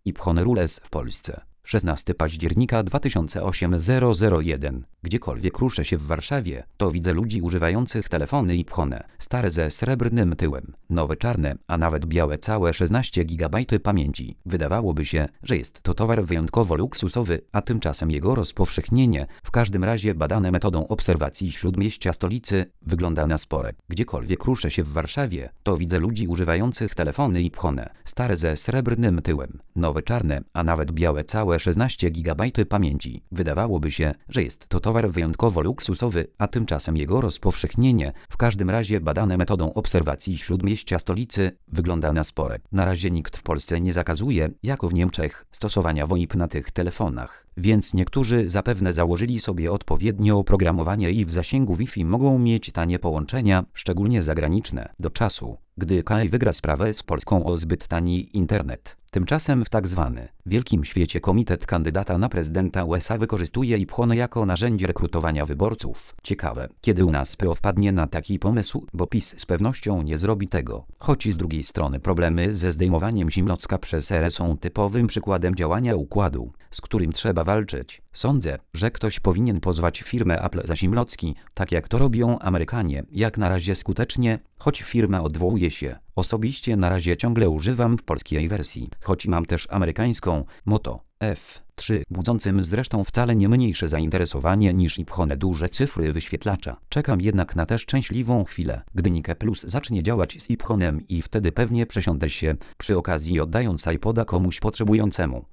Iphone Rules w Polsce. 16 października 2008-001. Gdziekolwiek ruszę się w Warszawie, to widzę ludzi używających telefony Iphone. Stare ze srebrnym tyłem, nowe czarne, a nawet białe całe 16 GB pamięci. Wydawałoby się, że jest to towar wyjątkowo luksusowy, a tymczasem jego rozpowszechnienie, w każdym razie badane metodą obserwacji śródmieścia stolicy, wygląda na spore. Gdziekolwiek ruszę się w Warszawie, to widzę ludzi używających telefony Iphone. Stare ze srebrnym tyłem, nowe czarne, a nawet białe całe 16 GB pamięci. Wydawałoby się, że jest to towar wyjątkowo luksusowy, a tymczasem jego rozpowszechnienie, w każdym razie badane metodą obserwacji śródmieścia stolicy, wygląda na spore. Na razie nikt w Polsce nie zakazuje, jako w Niemczech, stosowania VoIP na tych telefonach, więc niektórzy zapewne założyli sobie odpowiednio oprogramowanie i w zasięgu Wi-Fi mogą mieć tanie połączenia, szczególnie zagraniczne, do czasu, gdy kraj wygra sprawę z Polską o zbyt tani internet. Tymczasem w tzw. wielkim świecie komitet kandydata na prezydenta USA wykorzystuje Iphone jako narzędzie rekrutowania wyborców. Ciekawe, kiedy u nas PO wpadnie na taki pomysł, bo PiS z pewnością nie zrobi tego. Choć z drugiej strony problemy ze zdejmowaniem Zimnocka przez ERE są typowym przykładem działania układu, z którym trzeba walczyć. Sądzę, że ktoś powinien pozwać firmę Apple za Zimnocki, tak jak to robią Amerykanie, jak na razie skutecznie, choć firma odwołuje się. Osobiście na razie ciągle używam w polskiej wersji, choć mam też amerykańską Moto F3, budzącym zresztą wcale nie mniejsze zainteresowanie niż Iphone duże cyfry wyświetlacza. Czekam jednak na tę szczęśliwą chwilę, gdy Nike Plus zacznie działać z Iphone'em i wtedy pewnie przesiądę się, przy okazji oddając iPoda komuś potrzebującemu.